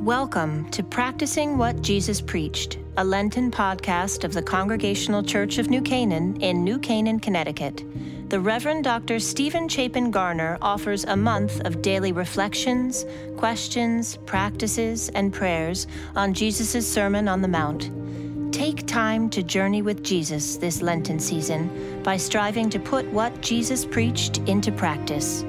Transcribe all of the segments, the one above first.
Welcome to Practicing What Jesus Preached, a Lenten podcast of the Congregational Church of New Canaan in New Canaan, Connecticut. The Reverend Dr. Stephen Chapin Garner offers a month of daily reflections, questions, practices, and prayers on Jesus' Sermon on the Mount. Take time to journey with Jesus this Lenten season by striving to put what Jesus preached into practice.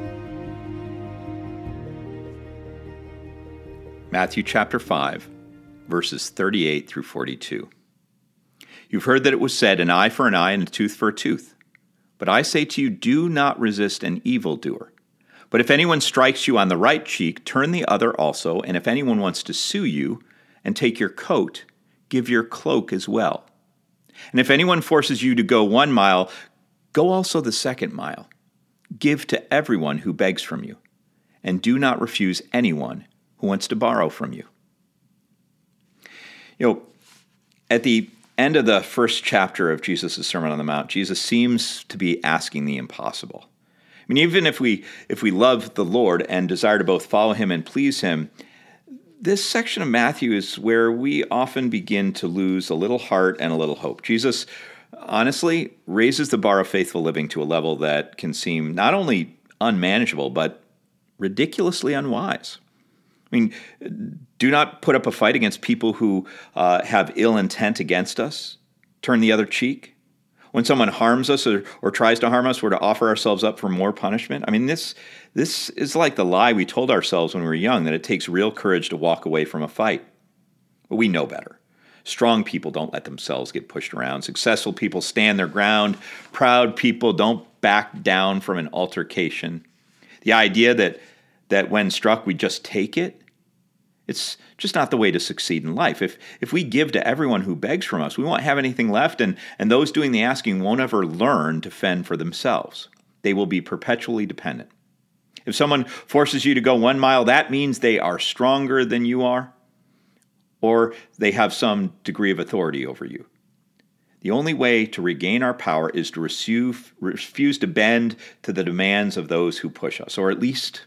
Matthew chapter 5, verses 38 through 42. You've heard that it was said, an eye for an eye and a tooth for a tooth. But I say to you, do not resist an evildoer. But if anyone strikes you on the right cheek, turn the other also, and if anyone wants to sue you and take your coat, give your cloak as well. And if anyone forces you to go 1 mile, go also the 2nd mile. Give to everyone who begs from you, and do not refuse anyone who wants to borrow from you. At the end of the first chapter of Jesus' Sermon on the Mount, Jesus seems to be asking the impossible. I mean, even if we love the Lord and desire to both follow him and please him, this section of Matthew is where we often begin to lose a little heart and a little hope. Jesus, honestly, raises the bar of faithful living to a level that can seem not only unmanageable, but ridiculously unwise. I mean, do not put up a fight against people who have ill intent against us. Turn the other cheek. When someone harms us or tries to harm us, we're to offer ourselves up for more punishment. I mean, this is like the lie we told ourselves when we were young, that it takes real courage to walk away from a fight. But we know better. Strong people don't let themselves get pushed around. Successful people stand their ground. Proud people don't back down from an altercation. The idea that when struck, we just take it, it's just not the way to succeed in life. If we give to everyone who begs from us, we won't have anything left, and those doing the asking won't ever learn to fend for themselves. They will be perpetually dependent. If someone forces you to go 1 mile, that means they are stronger than you are, or they have some degree of authority over you. The only way to regain our power is to refuse to bend to the demands of those who push us, or at least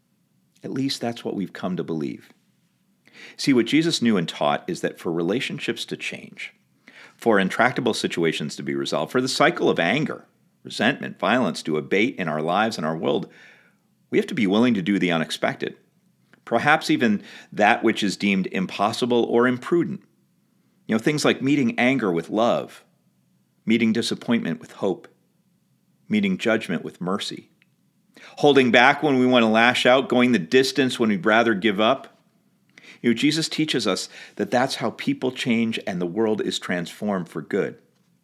that's what we've come to believe. See, what Jesus knew and taught is that for relationships to change, for intractable situations to be resolved, for the cycle of anger, resentment, violence to abate in our lives and our world, we have to be willing to do the unexpected, perhaps even that which is deemed impossible or imprudent. Things like meeting anger with love, meeting disappointment with hope, meeting judgment with mercy, holding back when we want to lash out, going the distance when we'd rather give up. Jesus teaches us that that's how people change and the world is transformed for good.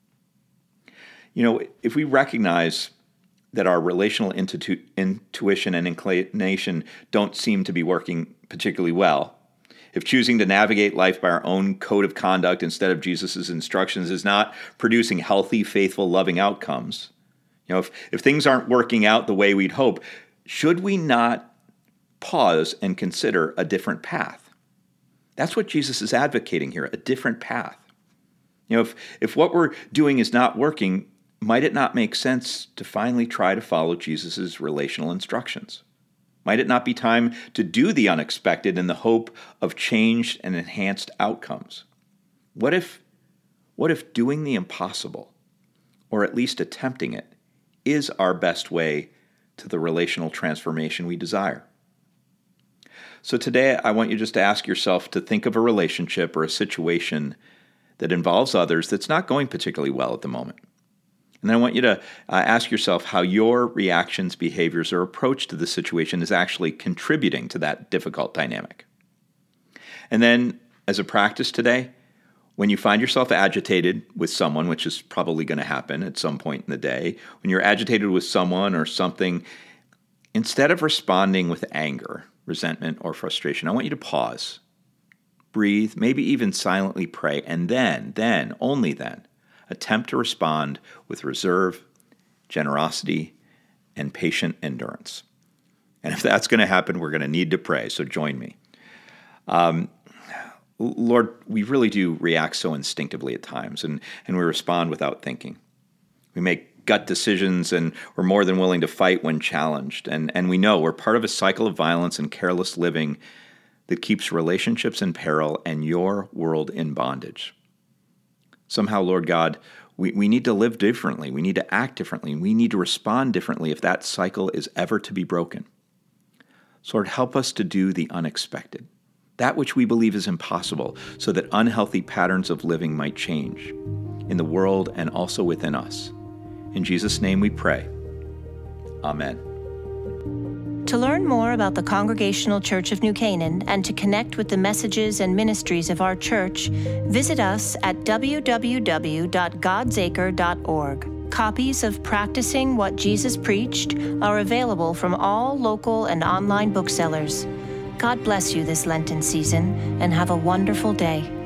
If we recognize that our relational intuition and inclination don't seem to be working particularly well, if choosing to navigate life by our own code of conduct instead of Jesus' instructions is not producing healthy, faithful, loving outcomes, if things aren't working out the way we'd hope, should we not pause and consider a different path? That's what Jesus is advocating here, a different path. If what we're doing is not working, might it not make sense to finally try to follow Jesus' relational instructions? Might it not be time to do the unexpected in the hope of changed and enhanced outcomes? What if doing the impossible, or at least attempting it, is our best way to the relational transformation we desire? So today, I want you just to ask yourself to think of a relationship or a situation that involves others that's not going particularly well at the moment. And then I want you to ask yourself how your reactions, behaviors, or approach to the situation is actually contributing to that difficult dynamic. And then, as a practice today, when you find yourself agitated with someone, which is probably going to happen at some point in the day, when you're agitated with someone or something, instead of responding with anger, resentment, or frustration, I want you to pause, breathe, maybe even silently pray, and then, only then, attempt to respond with reserve, generosity, and patient endurance. And if that's going to happen, we're going to need to pray, so join me. Lord, we really do react so instinctively at times, and we respond without thinking. We make gut decisions, and we're more than willing to fight when challenged. And we know we're part of a cycle of violence and careless living that keeps relationships in peril and your world in bondage. Somehow, Lord God, we need to live differently. We need to act differently. We need to respond differently if that cycle is ever to be broken. So Lord, help us to do the unexpected, that which we believe is impossible, so that unhealthy patterns of living might change in the world and also within us. In Jesus' name we pray. Amen. To learn more about the Congregational Church of New Canaan and to connect with the messages and ministries of our church, visit us at www.godsacre.org. Copies of Practicing What Jesus Preached are available from all local and online booksellers. God bless you this Lenten season, and have a wonderful day.